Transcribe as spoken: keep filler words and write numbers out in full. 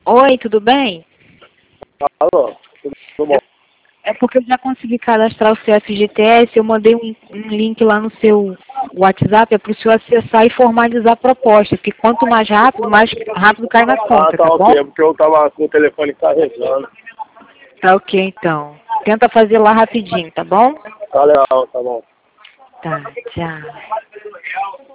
Oi, tudo bem? Alô, tudo bom? É porque eu já consegui cadastrar o seu F G T S, eu mandei um, um link lá no seu WhatsApp, é para o senhor acessar e formalizar a proposta, porque quanto mais rápido, mais rápido cai na Ah, conta, tá tá bom? ok, é porque eu tava com o telefone carregando. Tá ok, então. Tenta fazer lá rapidinho, tá bom? Tá legal, tá bom. Tá, tchau.